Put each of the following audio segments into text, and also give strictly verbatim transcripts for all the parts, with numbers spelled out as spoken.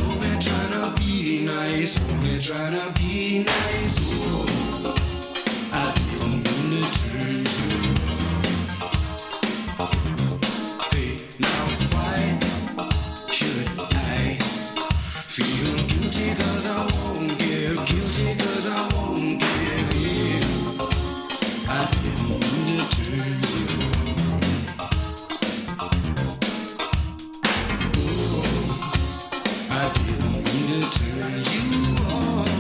Only trying to be nice, only trying to be nice. Oh, I didn't mean to turn you on. Hey, now why should I feel guilty cause I won't give, guilty cause I won't give in. I didn't mean to turn you on. Oh, I didn't mean to turn you on.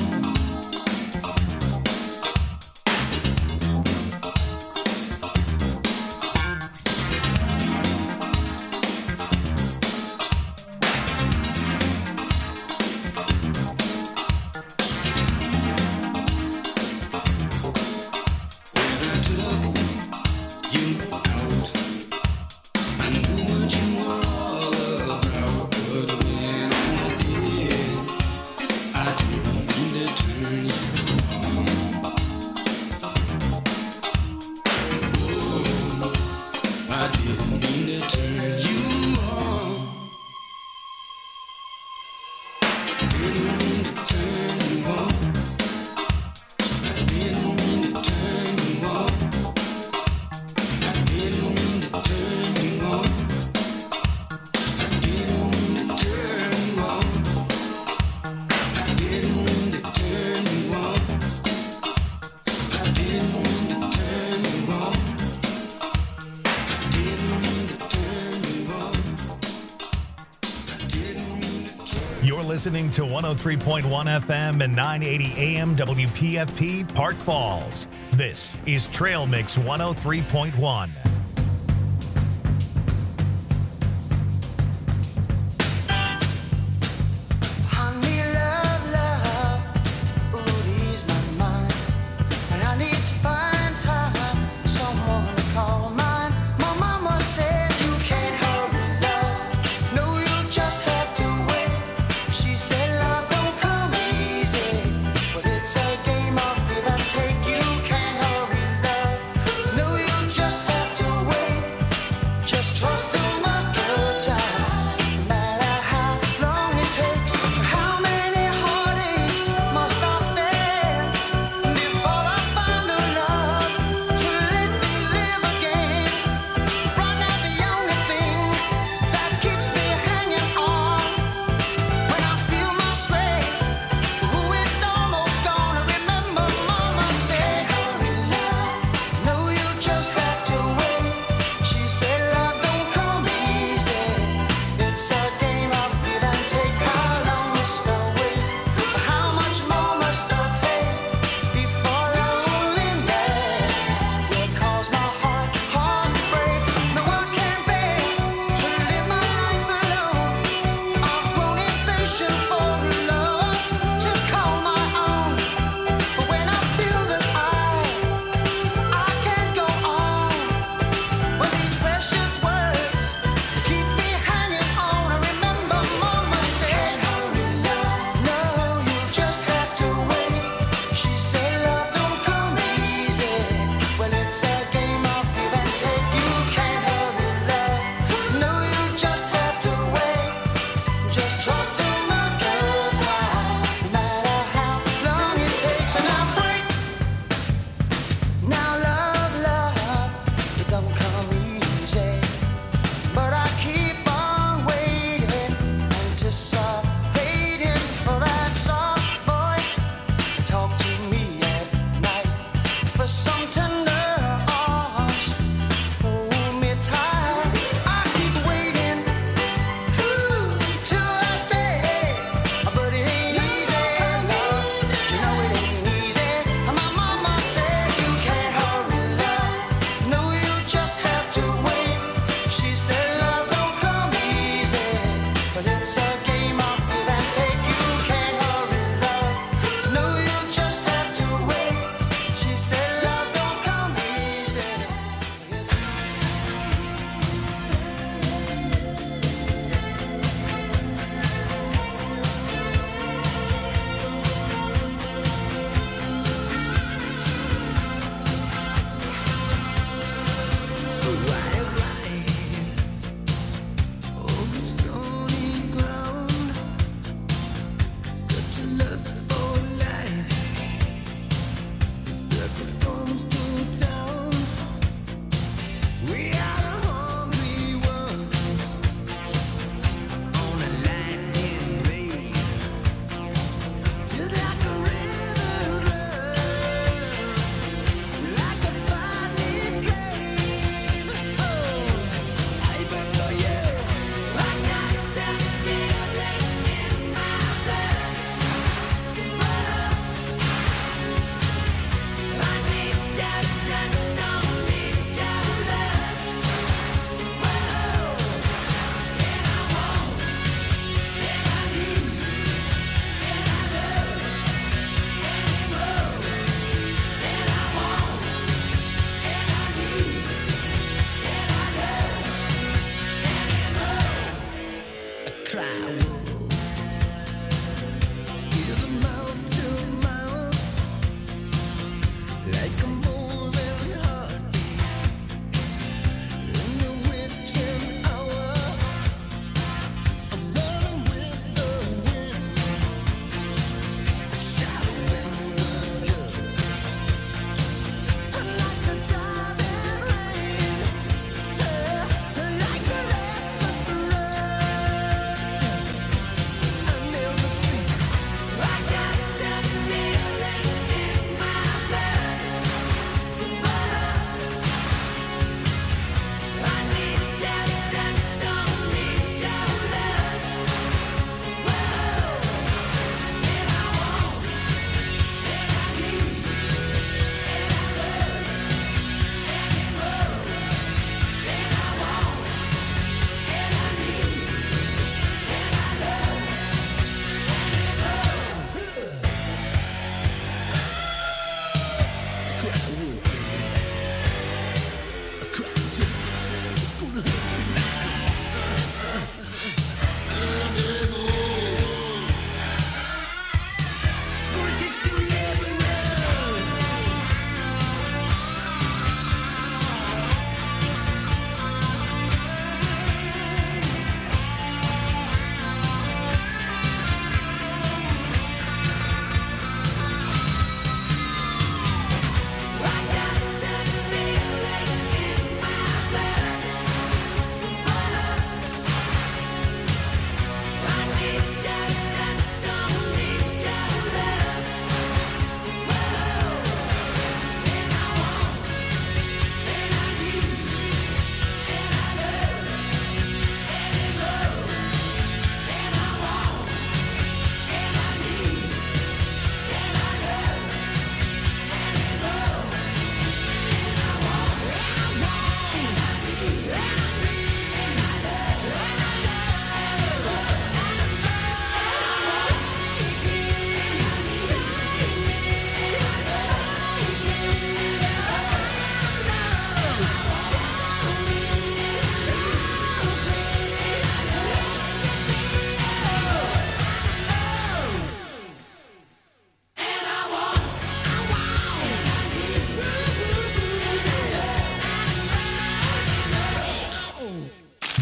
Listening to one oh three point one F M and nine eighty A M W P F P Park Falls. This is Trail Mix one oh three point one. Game of give and take, you can't hurry love. No, you just have to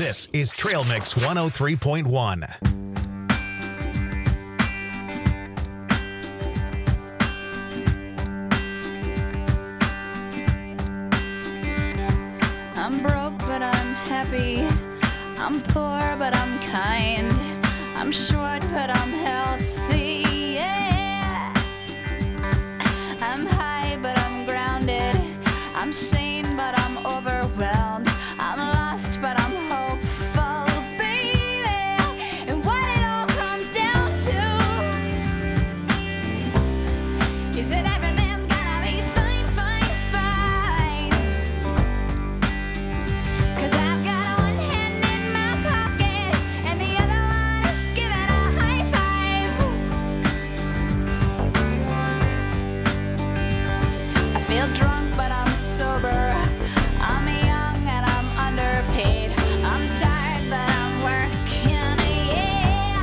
This is Trail Mix one oh three point one. I'm broke, but I'm happy. I'm poor, but I'm kind. I'm short, but I'm healthy. Yeah. I'm high, but I'm grounded. I'm sane, but I'm overwhelmed. I'm lost, but I'm hopeful, baby. And what it all comes down to is that everything's gonna be fine, fine, fine. 'Cause I've got one hand in my pocket and the other one is giving a high five. I feel drunk, but I'm sober. I'm young and I'm underpaid. I'm tired, but I'm working, yeah.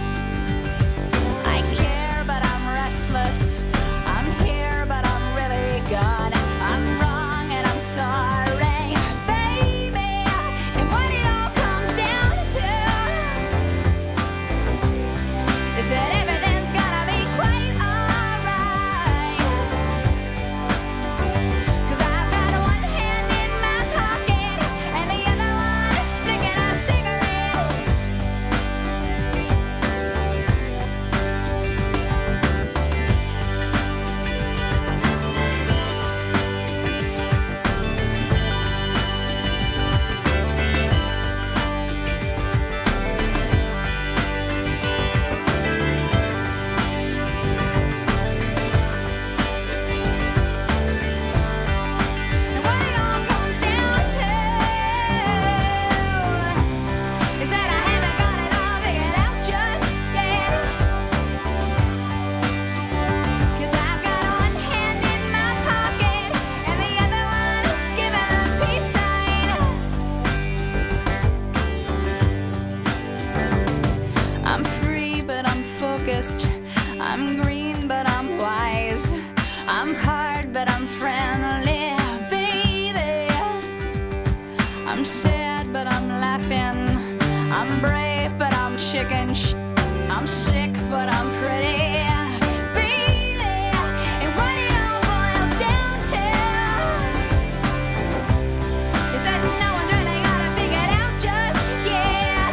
I care, but I'm restless. I'm here, but I'm really gone. I'm wrong and I'm sorry, baby. And what it all comes down to is that everything's gonna be quite alright. 'Cause I've got one hand in my pocket and the other one is flicking a cigarette. And what it all comes down to is that I haven't got it all figured out just yet. 'Cause I've got one hand in my pocket and the other one is giving a peace sign. I'm free, but I'm focused. I'm green, but I'm wise. I'm hard, but I'm friendly, baby. I'm sad, but I'm laughing. I'm brave, but I'm chicken. Sh- I'm sick, but I'm pretty, baby. And what it all boils down to is that no one's really got it figured out just yet.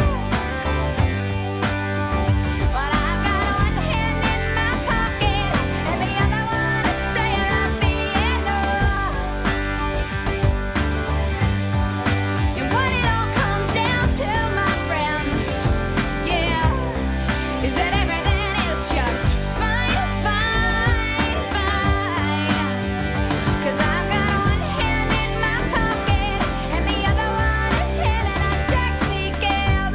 But I've got one hand in my pocket and the other one is playing the piano. And what it all comes down to, my friends, yeah, is that everything is just fine, fine, fine. 'Cause I've got one hand in my pocket and the other one is hailing a taxi cab.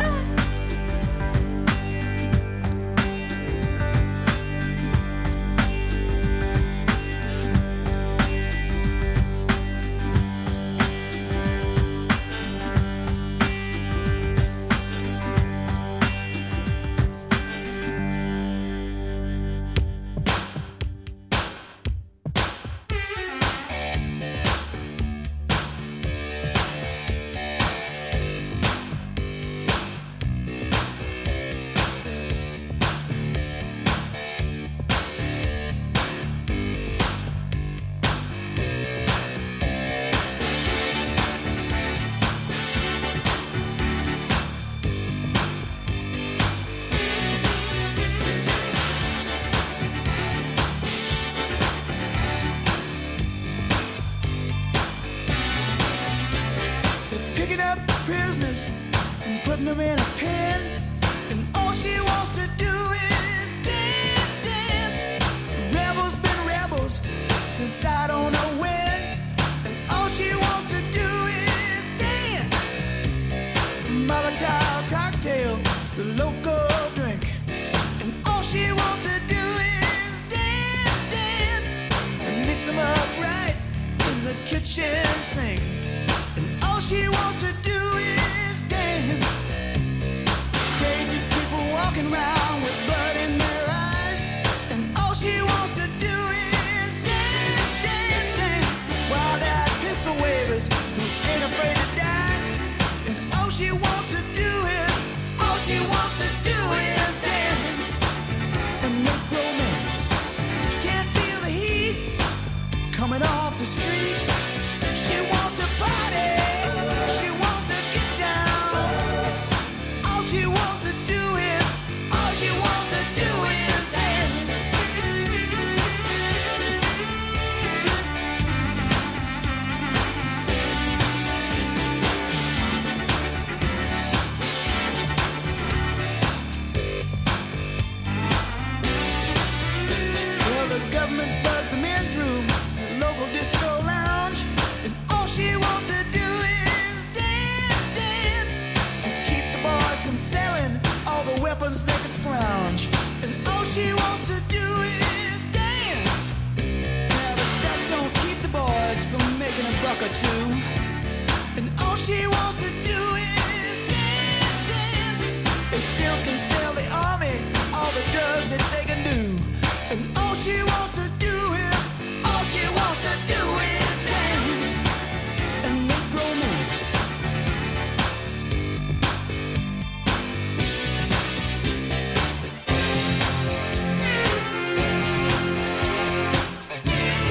that they